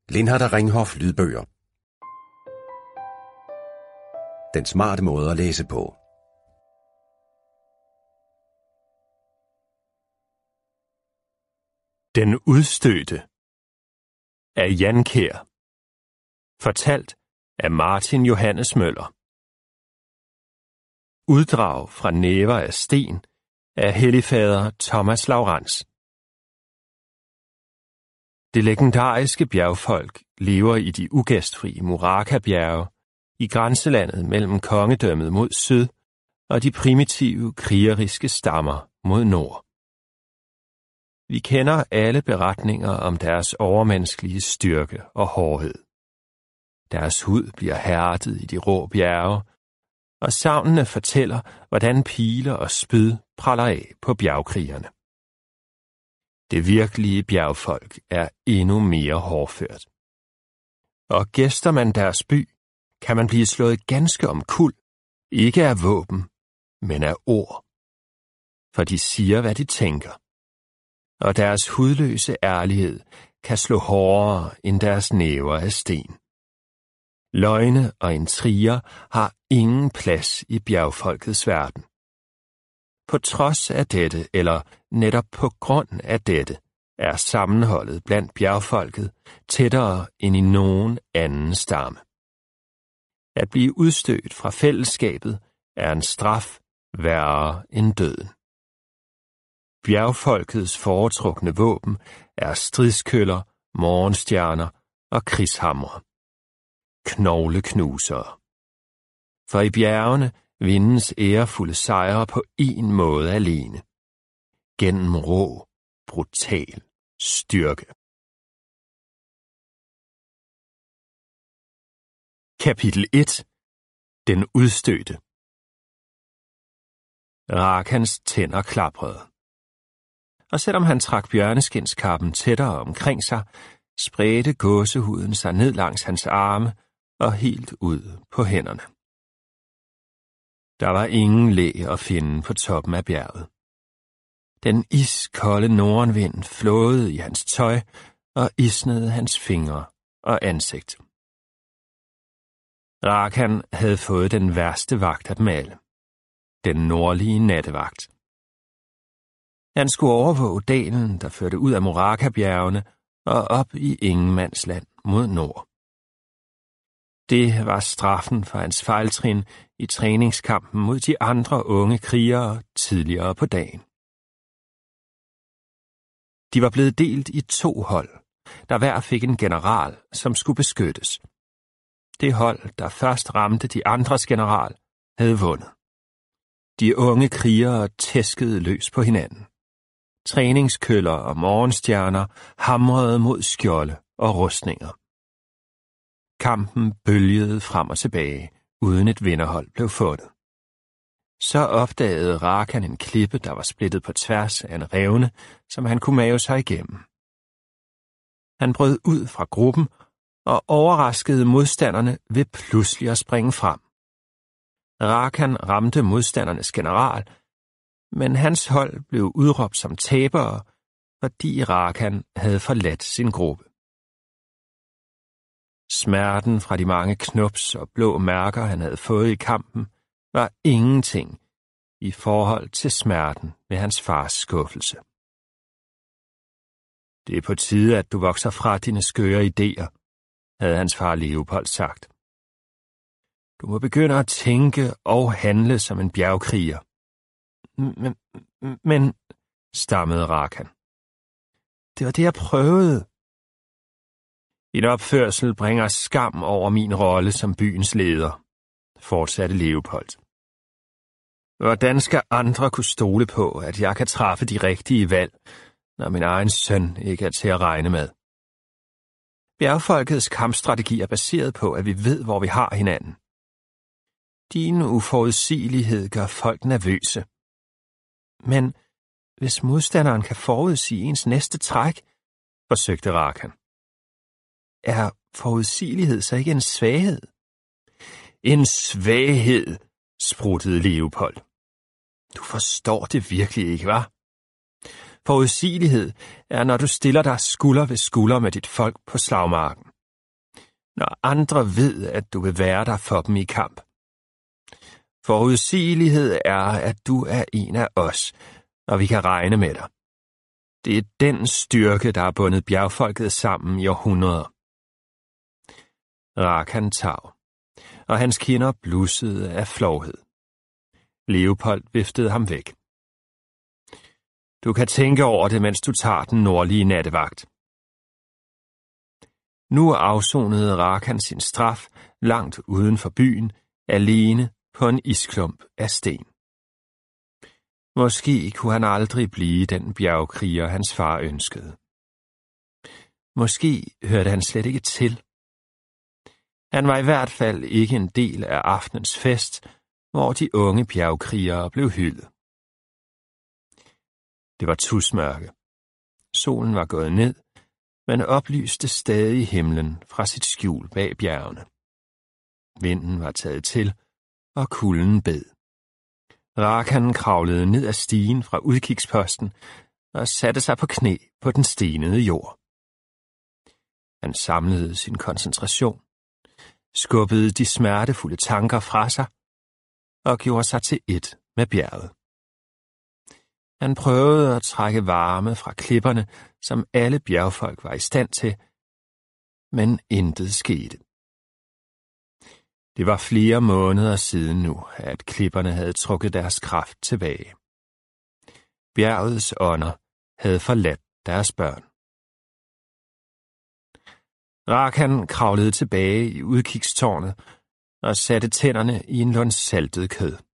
Lindhardt Ringhof lydbøger. Den smarte måde at læse på. Den udstødte af Jan Kjær. Fortalt af Martin Johannes Møller. Uddrag fra Næver af sten af helligfader Thomas Laurens. Det legendariske bjergfolk lever i de ugæstfrie Murakabjerge i grænselandet mellem kongedømmet mod syd og de primitive krigeriske stammer mod nord. Vi kender alle beretninger om deres overmenneskelige styrke og hårdhed. Deres hud bliver hærdet i de rå bjerge, og sagnene fortæller, hvordan piler og spyd praller af på bjergkrigerne. Det virkelige bjergfolk er endnu mere hårdført. Og gæster man deres by, kan man blive slået ganske omkuld, ikke af våben, men af ord. For de siger, hvad de tænker. Og deres hudløse ærlighed kan slå hårdere end deres næver af sten. Løgne og intriger har ingen plads i bjergfolkets verden. På trods af dette, eller netop på grund af dette, er sammenholdet blandt bjergfolket tættere end i nogen anden stamme. At blive udstødt fra fællesskabet er en straf værre end døden. Bjergfolkets foretrukne våben er stridskøller, morgenstjerner og krigshamre. Knogleknusere. For i bjergene vindes ærefulde sejre på én måde alene. Gennem rå, brutal styrke. Kapitel 1. Den udstødte. Rakans tænder klaprede. Og selvom han trak bjørneskinskappen tættere omkring sig, spredte gåsehuden sig ned langs hans arme og helt ud på hænderne. Der var ingen læ at finde på toppen af bjerget. Den iskolde nordenvind flåede i hans tøj og isnede hans fingre og ansigt. Rakan havde fået den værste vagt af dem alle. Den nordlige nattevagt. Han skulle overvåge dalen, der førte ud af Murakabjergene og op i ingenmandsland mod nord. Det var straffen for hans fejltrin i træningskampen mod de andre unge krigere tidligere på dagen. De var blevet delt i 2 hold, der hver fik en general, som skulle beskyttes. Det hold, der først ramte de andres general, havde vundet. De unge krigere tæskede løs på hinanden. Træningskøller og morgenstjerner hamrede mod skjolde og rustninger. Kampen bølgede frem og tilbage, uden et vinderhold blev fundet. Så opdagede Rakan en klippe, der var splittet på tværs af en revne, som han kunne mave sig igennem. Han brød ud fra gruppen og overraskede modstanderne ved pludselig at springe frem. Rakan ramte modstandernes general, men hans hold blev udråbt som tabere, fordi Rakan havde forladt sin gruppe. Smerten fra de mange knups og blå mærker, han havde fået i kampen, var ingenting i forhold til smerten ved hans fars skuffelse. Det er på tide, at du vokser fra dine skøre idéer, havde hans far Leopold sagt. Du må begynde at tænke og handle som en bjergkriger. Men, stammede Rakan. Det var det, jeg prøvede. Din opførsel bringer skam over min rolle som byens leder, fortsatte Leopold. Hvordan skal andre kunne stole på, at jeg kan træffe de rigtige valg, når min egen søn ikke er til at regne med? Bjergfolkets kampstrategi er baseret på, at vi ved, hvor vi har hinanden. Din uforudsigelighed gør folk nervøse. Men hvis modstanderen kan forudsige ens næste træk, forsøgte Rakan. Er forudsigelighed så ikke en svaghed? En svaghed, spruttede Leopold. Du forstår det virkelig ikke, hva'? Forudsigelighed er, når du stiller dig skulder ved skulder med dit folk på slagmarken. når andre ved, at du vil være der for dem i kamp. Forudsigelighed er, at du er en af os, og vi kan regne med dig. Det er den styrke, der har bundet bjergfolket sammen i århundreder. Rakan tav, og hans kinder blussede af flovhed. Leopold viftede ham væk. Du kan tænke over det, mens du tager den nordlige nattevagt. Nu afsonede Rakan sin straf langt uden for byen, alene på en isklump af sten. Måske kunne han aldrig blive den bjergkriger, hans far ønskede. Måske hørte han slet ikke til. Han var i hvert fald ikke en del af aftenens fest, hvor de unge bjergkrigere blev hyldet. Det var tusmørke. Solen var gået ned, men oplyste stadig himlen fra sit skjul bag bjergene. Vinden var taget til, og kulden bed. Rakan kravlede ned ad stigen fra udkigsposten og satte sig på knæ på den stenede jord. Han samlede sin koncentration, skubbede de smertefulde tanker fra sig og gjorde sig til ét med bjerget. Han prøvede at trække varme fra klipperne, som alle bjergfolk var i stand til, men intet skete. Det var flere måneder siden nu, at klipperne havde trukket deres kraft tilbage. Bjergets ånder havde forladt deres børn. Rakan kravlede tilbage i udkigstårnet og satte tænderne i en luns saltet kød.